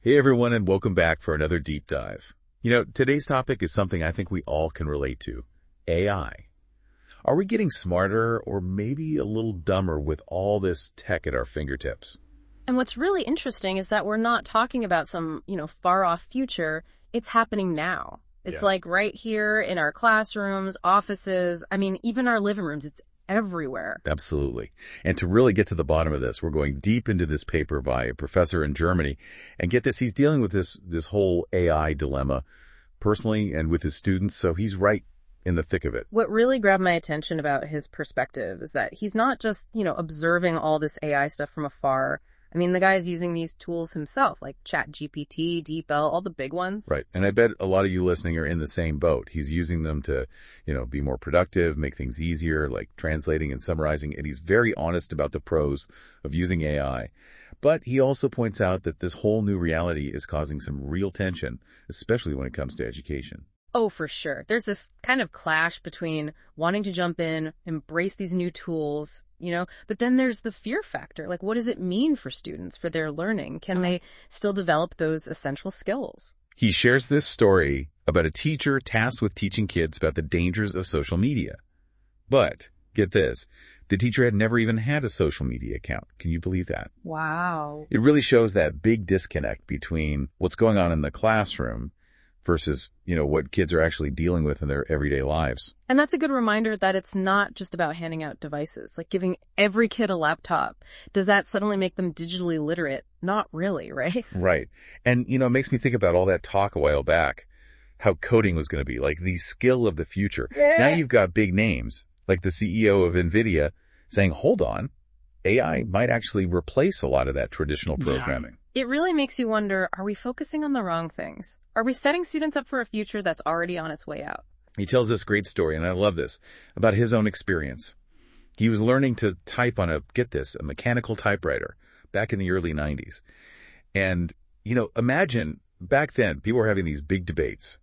Hey everyone, and welcome back for another deep dive. Today's topic is something I think we all can relate to. AI. Are we getting smarter or maybe a little dumber with all this tech at our fingertips? And what's really interesting is that we're not talking about some, far off future. It's happening now. It's like right here in our classrooms, offices, even our living rooms. It's everywhere. Absolutely. And to really get to the bottom of this, we're going deep into this paper by a professor in Germany. And get this, he's dealing with this whole AI dilemma personally and with his students. So he's right in the thick of it. What really grabbed my attention about his perspective is that he's not just, observing all this AI stuff from afar. The guy's using these tools himself, like ChatGPT, DeepL, all the big ones. Right. And I bet a lot of you listening are in the same boat. He's using them to, be more productive, make things easier, like translating and summarizing. And he's very honest about the pros of using AI. But he also points out that this whole new reality is causing some real tension, especially when it comes to education. Oh, for sure. There's this kind of clash between wanting to jump in, embrace these new tools, but then there's the fear factor. Like, what does it mean for students, for their learning? Can they still develop those essential skills? He shares this story about a teacher tasked with teaching kids about the dangers of social media. But, get this, the teacher had never even had a social media account. Can you believe that? Wow. It really shows that big disconnect between what's going on in the classroom versus, what kids are actually dealing with in their everyday lives. And that's a good reminder that it's not just about handing out devices, like giving every kid a laptop. Does that suddenly make them digitally literate? Not really, right? Right. And, it makes me think about all that talk a while back, how coding was going to be, like the skill of the future. Yeah. Now you've got big names, like the CEO of NVIDIA, saying, hold on, AI might actually replace a lot of that traditional programming. It really makes you wonder, are we focusing on the wrong things? Are we setting students up for a future that's already on its way out? He tells this great story, and I love this, about his own experience. He was learning to type on a mechanical typewriter back in the early 90s. And, imagine back then people were having these big debates.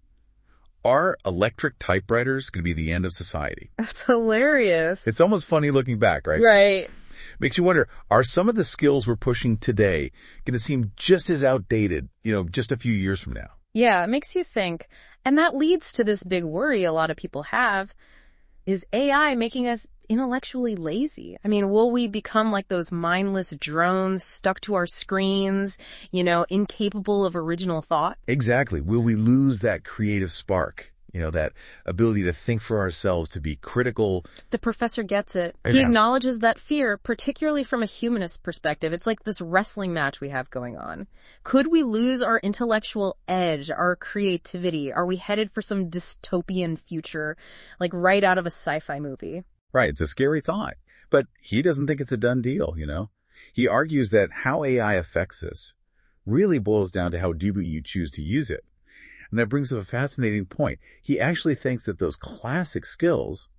Are electric typewriters going to be the end of society? That's hilarious. It's almost funny looking back, right? Right. Makes you wonder, are some of the skills we're pushing today going to seem just as outdated, just a few years from now? Yeah, it makes you think. And that leads to this big worry a lot of people have. Is AI making us intellectually lazy? Will we become like those mindless drones stuck to our screens, incapable of original thought? Exactly. Will we lose that creative spark? That ability to think for ourselves, to be critical. The professor gets it. He acknowledges that fear, particularly from a humanist perspective. It's like this wrestling match we have going on. Could we lose our intellectual edge, our creativity? Are we headed for some dystopian future, like right out of a sci-fi movie? Right. It's a scary thought. But he doesn't think it's a done deal, He argues that how AI affects us really boils down to how deeply you choose to use it. And that brings up a fascinating point. He actually thinks that those classic skills,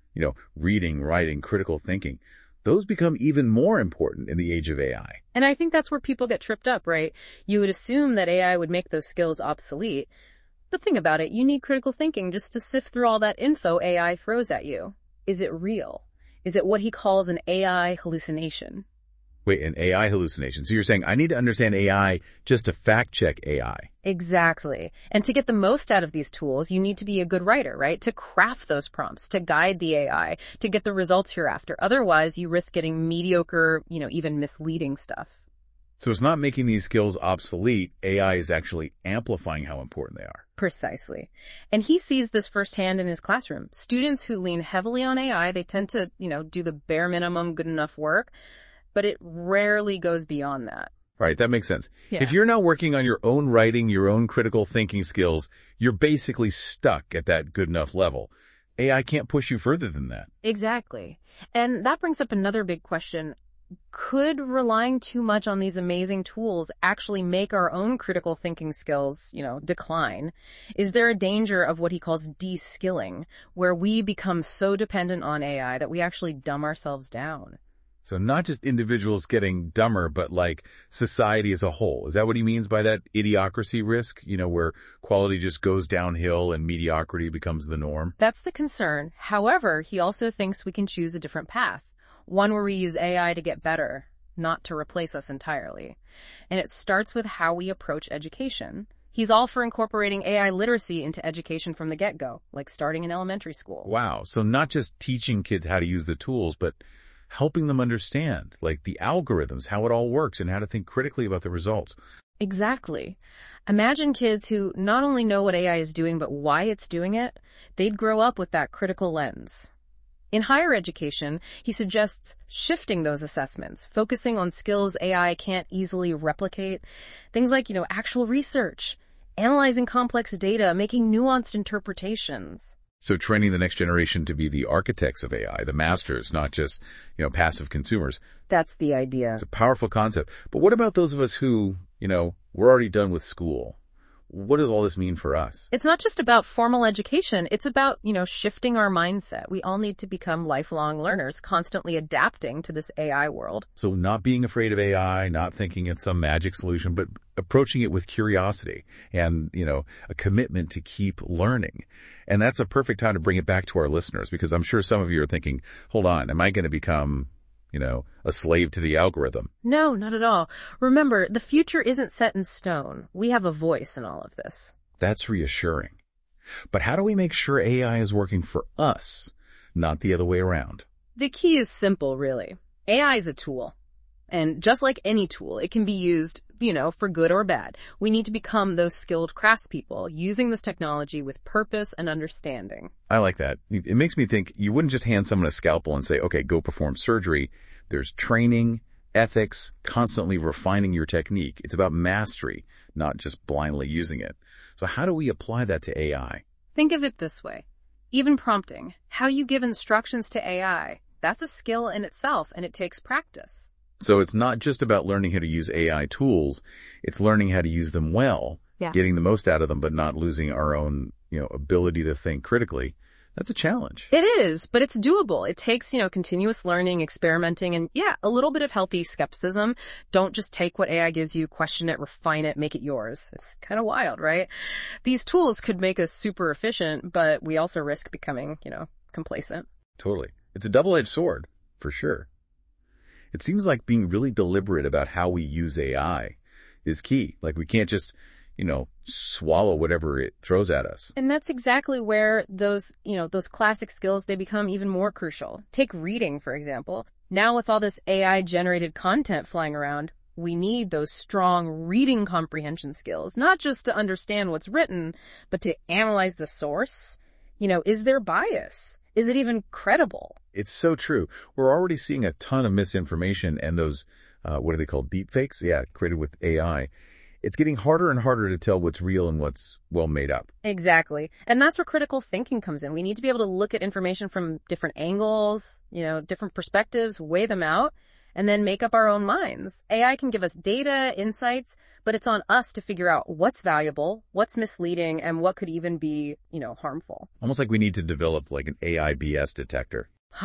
reading, writing, critical thinking, those become even more important in the age of AI. And I think that's where people get tripped up, right? You would assume that AI would make those skills obsolete. But think about it. You need critical thinking just to sift through all that info AI throws at you. Is it real? Is it what he calls an AI hallucination? Wait, an AI hallucination. So you're saying I need to understand AI just to fact check AI. Exactly. And to get the most out of these tools, you need to be a good writer, right? To craft those prompts, to guide the AI, to get the results you're after. Otherwise, you risk getting mediocre, even misleading stuff. So it's not making these skills obsolete. AI is actually amplifying how important they are. Precisely. And he sees this firsthand in his classroom. Students who lean heavily on AI, they tend to, do the bare minimum good enough work. But it rarely goes beyond that. Right, that makes sense. Yeah. If you're not working on your own writing, your own critical thinking skills, you're basically stuck at that good enough level. AI can't push you further than that. Exactly. And that brings up another big question. Could relying too much on these amazing tools actually make our own critical thinking skills, decline? Is there a danger of what he calls de-skilling, where we become so dependent on AI that we actually dumb ourselves down? So not just individuals getting dumber, but like society as a whole. Is that what he means by that idiocracy risk? Where quality just goes downhill and mediocrity becomes the norm? That's the concern. However, he also thinks we can choose a different path. One where we use AI to get better, not to replace us entirely. And it starts with how we approach education. He's all for incorporating AI literacy into education from the get-go, like starting in elementary school. Wow. So not just teaching kids how to use the tools, but helping them understand, like the algorithms, how it all works, and how to think critically about the results. Exactly. Imagine kids who not only know what AI is doing, but why it's doing it. They'd grow up with that critical lens. In higher education, he suggests shifting those assessments, focusing on skills AI can't easily replicate. Things like, actual research, analyzing complex data, making nuanced interpretations. So training the next generation to be the architects of AI, the masters, not just, passive consumers. That's the idea. It's a powerful concept. But what about those of us who, we're already done with school? What does all this mean for us? It's not just about formal education. It's about, shifting our mindset. We all need to become lifelong learners, constantly adapting to this AI world. So not being afraid of AI, not thinking it's some magic solution, but approaching it with curiosity and, a commitment to keep learning. And that's a perfect time to bring it back to our listeners, because I'm sure some of you are thinking, hold on, am I going to become a slave to the algorithm? No, not at all. Remember, the future isn't set in stone. We have a voice in all of this. That's reassuring. But how do we make sure AI is working for us, not the other way around? The key is simple, really. AI is a tool. And just like any tool, it can be used, for good or bad. We need to become those skilled craftspeople, using this technology with purpose and understanding. I like that. It makes me think you wouldn't just hand someone a scalpel and say, okay, go perform surgery. There's training, ethics, constantly refining your technique. It's about mastery, not just blindly using it. So how do we apply that to AI? Think of it this way. Even prompting, how you give instructions to AI, that's a skill in itself, and it takes practice. So it's not just about learning how to use AI tools. It's learning how to use them well, getting the most out of them, but not losing our own, ability to think critically. That's a challenge. It is, but it's doable. It takes, continuous learning, experimenting, and a little bit of healthy skepticism. Don't just take what AI gives you, question it, refine it, make it yours. It's kind of wild, right? These tools could make us super efficient, but we also risk becoming, complacent. Totally. It's a double-edged sword, for sure. It seems like being really deliberate about how we use AI is key. Like we can't just, swallow whatever it throws at us. And that's exactly where those classic skills, they become even more crucial. Take reading, for example. Now with all this AI-generated content flying around, we need those strong reading comprehension skills, not just to understand what's written, but to analyze the source. Is there bias? Is it even credible? It's so true. We're already seeing a ton of misinformation and those, what are they called? Deepfakes? Yeah, created with AI. It's getting harder and harder to tell what's real and what's well made up. Exactly. And that's where critical thinking comes in. We need to be able to look at information from different angles, different perspectives, weigh them out, and then make up our own minds. AI can give us data, insights, but it's on us to figure out what's valuable, what's misleading, and what could even be, harmful. Almost like we need to develop like an AI BS detector.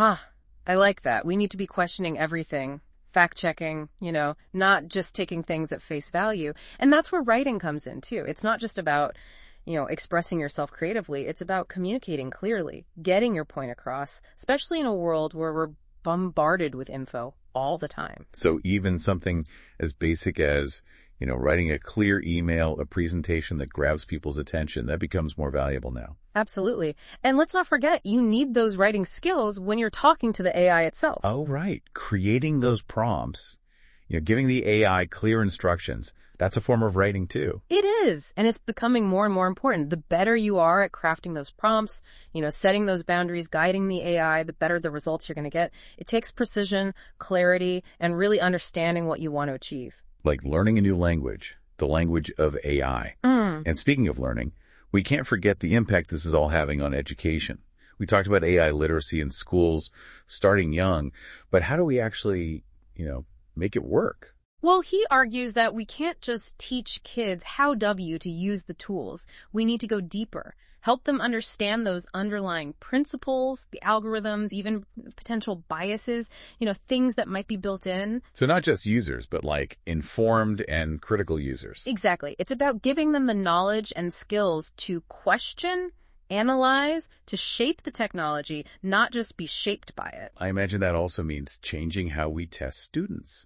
I like that. We need to be questioning everything, fact-checking, not just taking things at face value. And that's where writing comes in, too. It's not just about, expressing yourself creatively. It's about communicating clearly, getting your point across, especially in a world where we're bombarded with info all the time. So even something as basic as, writing a clear email, a presentation that grabs people's attention, that becomes more valuable now. Absolutely. And let's not forget, you need those writing skills when you're talking to the AI itself. Oh, right. Creating those prompts, giving the AI clear instructions, that's a form of writing too. It is. And it's becoming more and more important. The better you are at crafting those prompts, setting those boundaries, guiding the AI, the better the results you're going to get. It takes precision, clarity, and really understanding what you want to achieve. Like learning a new language, the language of AI. And speaking of learning, we can't forget the impact this is all having on education. We talked about AI literacy in schools starting young, but how do we actually, make it work? Well, he argues that we can't just teach kids to use the tools. We need to go deeper, help them understand those underlying principles, the algorithms, even potential biases, things that might be built in. So not just users, but like informed and critical users. Exactly. It's about giving them the knowledge and skills to question, analyze, to shape the technology, not just be shaped by it. I imagine that also means changing how we test students.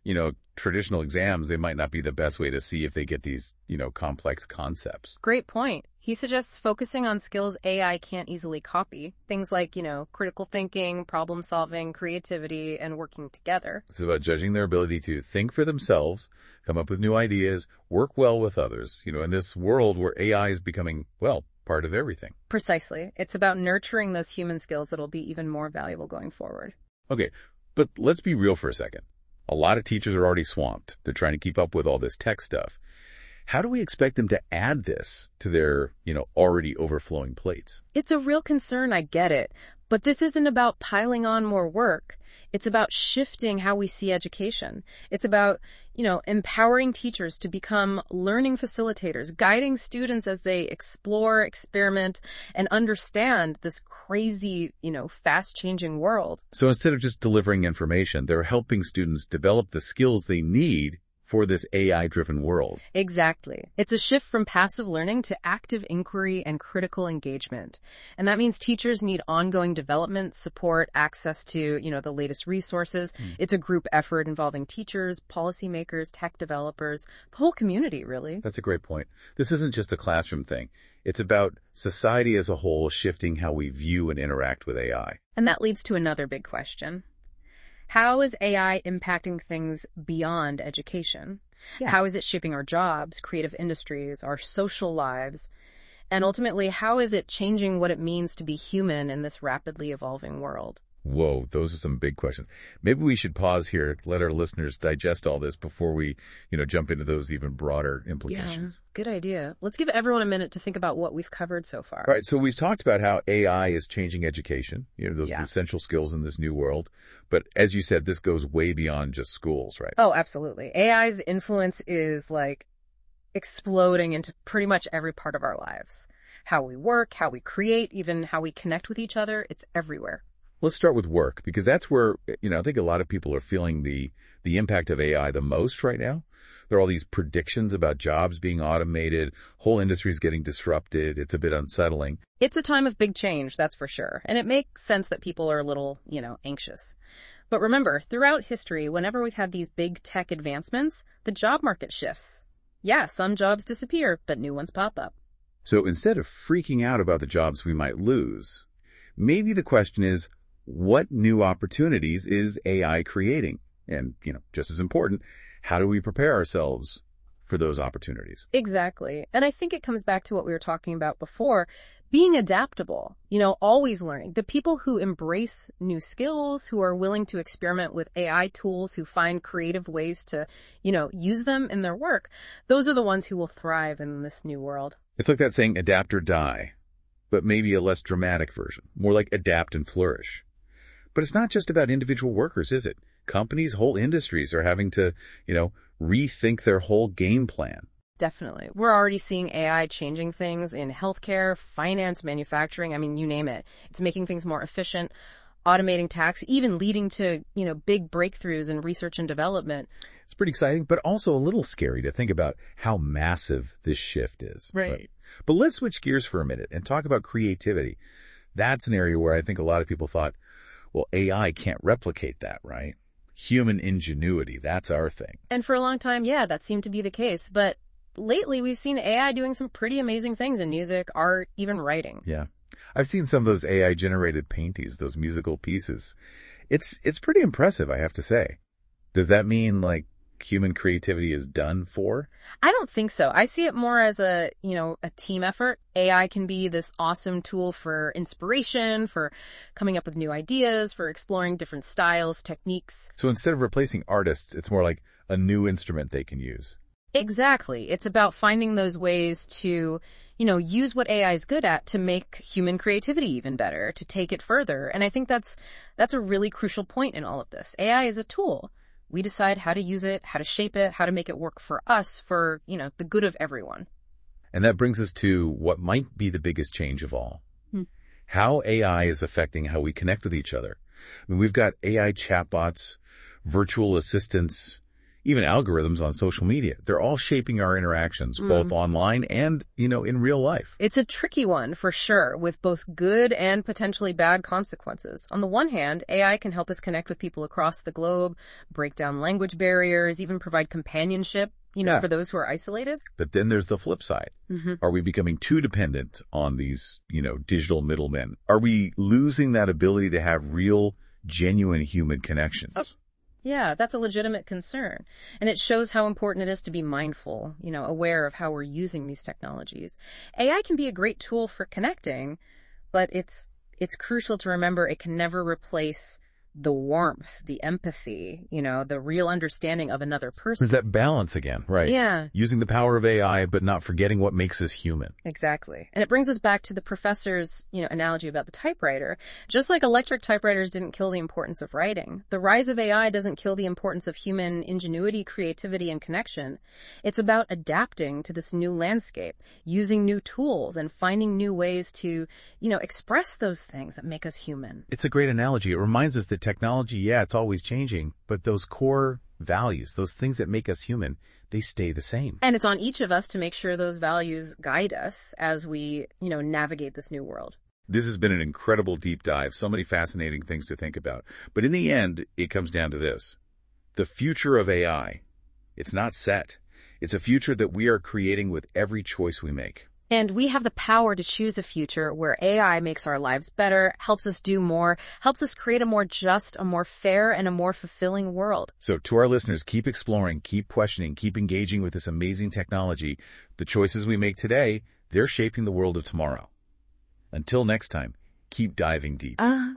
traditional exams, they might not be the best way to see if they get these, complex concepts. Great point. He suggests focusing on skills AI can't easily copy. Things like, critical thinking, problem solving, creativity, and working together. It's about judging their ability to think for themselves, come up with new ideas, work well with others, in this world where AI is becoming, part of everything. Precisely. It's about nurturing those human skills that'll be even more valuable going forward. Okay, but let's be real for a second. A lot of teachers are already swamped. They're trying to keep up with all this tech stuff. How do we expect them to add this to their, already overflowing plates? It's a real concern, I get it. But this isn't about piling on more work. It's about shifting how we see education. It's about, empowering teachers to become learning facilitators, guiding students as they explore, experiment, and understand this crazy, fast-changing world. So instead of just delivering information, they're helping students develop the skills they need for this AI-driven world. Exactly. It's a shift from passive learning to active inquiry and critical engagement. And that means teachers need ongoing development, support, access to, the latest resources. It's a group effort involving teachers, policymakers, tech developers, the whole community, really. That's a great point. This isn't just a classroom thing. It's about society as a whole shifting how we view and interact with AI. And that leads to another big question. How is AI impacting things beyond education? Yeah. How is it shaping our jobs, creative industries, our social lives? And ultimately, how is it changing what it means to be human in this rapidly evolving world? Whoa, those are some big questions. Maybe we should pause here, let our listeners digest all this before we, jump into those even broader implications. Yeah, good idea. Let's give everyone a minute to think about what we've covered so far. All right, so we've talked about how AI is changing education, those essential skills in this new world. But as you said, this goes way beyond just schools, right? Oh, absolutely. AI's influence is exploding into pretty much every part of our lives. How we work, how we create, even how we connect with each other, it's everywhere. Let's start with work, because that's where, I think a lot of people are feeling the impact of AI the most right now. There are all these predictions about jobs being automated, whole industries getting disrupted. It's a bit unsettling. It's a time of big change, that's for sure. And it makes sense that people are a little, anxious. But remember, throughout history, whenever we've had these big tech advancements, the job market shifts. Yeah, some jobs disappear, but new ones pop up. So instead of freaking out about the jobs we might lose, maybe the question is, what new opportunities is AI creating? And, just as important, how do we prepare ourselves for those opportunities? Exactly. And I think it comes back to what we were talking about before, being adaptable, always learning. The people who embrace new skills, who are willing to experiment with AI tools, who find creative ways to, use them in their work, those are the ones who will thrive in this new world. It's like that saying, adapt or die, but maybe a less dramatic version, more like adapt and flourish. But it's not just about individual workers, is it? Companies, whole industries are having to, rethink their whole game plan. Definitely. We're already seeing AI changing things in healthcare, finance, manufacturing. I mean, you name it. It's making things more efficient, automating tasks, even leading to, big breakthroughs in research and development. It's pretty exciting, but also a little scary to think about how massive this shift is. Right. But let's switch gears for a minute and talk about creativity. That's an area where I think a lot of people thought, well, AI can't replicate that, right? Human ingenuity, that's our thing. And for a long time, that seemed to be the case. But lately, we've seen AI doing some pretty amazing things in music, art, even writing. Yeah. I've seen some of those AI-generated paintings, those musical pieces. It's pretty impressive, I have to say. Does that mean, human creativity is done for? I don't think so. I see it more as a team effort. AI can be this awesome tool for inspiration, for coming up with new ideas, for exploring different styles, techniques. So instead of replacing artists, it's more like a new instrument they can use. Exactly. It's about finding those ways to, use what AI is good at to make human creativity even better, to take it further. And I think that's a really crucial point in all of this. AI is a tool. We decide how to use it, how to shape it, how to make it work for us, for, the good of everyone. And that brings us to what might be the biggest change of all. How AI is affecting how we connect with each other. I mean, we've got AI chatbots, virtual assistants, Even algorithms on social media, they're all shaping our interactions, both online and, in real life. It's a tricky one, for sure, with both good and potentially bad consequences. On the one hand, AI can help us connect with people across the globe, break down language barriers, even provide companionship, for those who are isolated. But then there's the flip side. Are we becoming too dependent on these, digital middlemen? Are we losing that ability to have real, genuine human connections? Yeah, that's a legitimate concern. And it shows how important it is to be mindful, aware of how we're using these technologies. AI can be a great tool for connecting, but it's crucial to remember it can never replace the warmth, the empathy, the real understanding of another person. There's that balance again, right? Yeah. Using the power of AI, but not forgetting what makes us human. Exactly. And it brings us back to the professor's, analogy about the typewriter. Just like electric typewriters didn't kill the importance of writing, the rise of AI doesn't kill the importance of human ingenuity, creativity, and connection. It's about adapting to this new landscape, using new tools, and finding new ways to, express those things that make us human. It's a great analogy. It reminds us that technology, it's always changing, but those core values, those things that make us human, they stay the same. And it's on each of us to make sure those values guide us as we, navigate this new world. This has been an incredible deep dive, so many fascinating things to think about. But in the end, it comes down to this. The future of AI, it's not set. It's a future that we are creating with every choice we make. And we have the power to choose a future where AI makes our lives better, helps us do more, helps us create a more just, a more fair, and a more fulfilling world. So to our listeners, keep exploring, keep questioning, keep engaging with this amazing technology. The choices we make today, they're shaping the world of tomorrow. Until next time, keep diving deep.